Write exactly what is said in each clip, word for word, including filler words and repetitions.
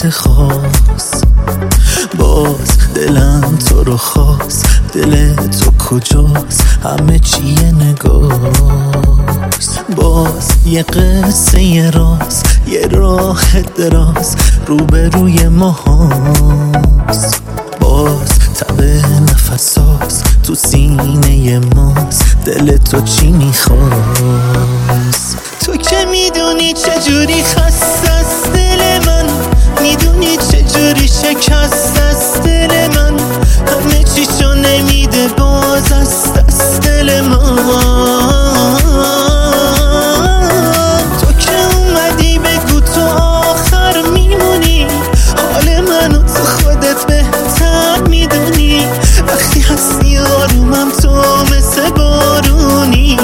حالت خاص. باز دلم تو رو خواست، دل تو کجاست؟ همه چیه نگاست. باز یه قصه یه راز، یه راه دراز روبروی ما هاست. باز تب نفساز تو سینه ماست، دل تو چی میخواست؟ تو که میدونی چجوری خسته است دل من، میدونی چجوری شکست است دل من، همه چیشو نمیده باز است از دل من. تو که اومدی بگو تو آخر میمونی، حال منو تو خودت بهتر میدونی، وقتی هستی آرومم تو مثل بارونی.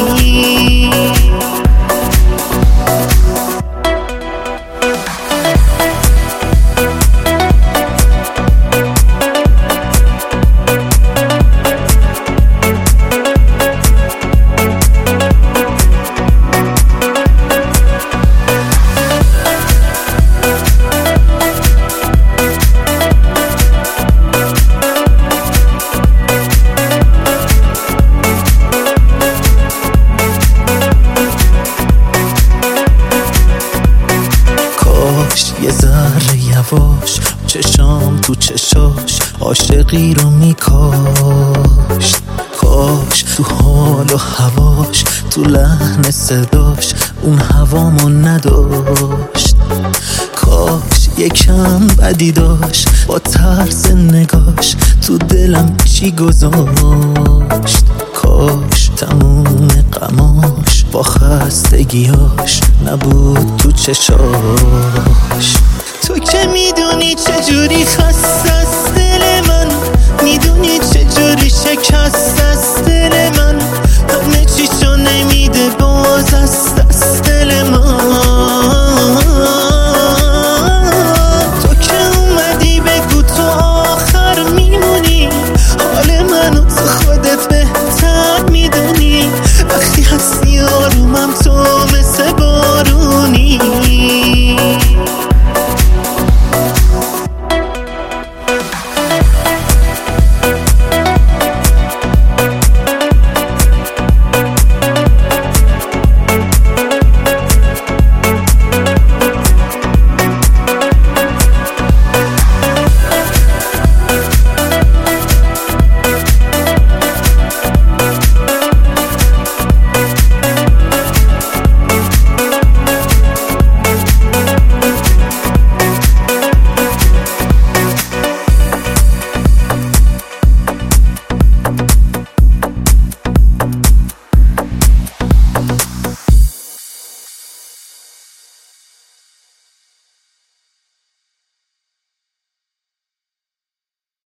یه ذره یواش چشام تو چشاش عاشقی رو میکاشت. کاش تو حال و هواش، تو لحن صداش اون هوامو نداشت. کاش یکم بدی داشت با طرز نگاش تو دلم چی گذاشت. کاش تموم غماش با خستگیاش نبود تو چشاش. تو که میدونی چجوری خسته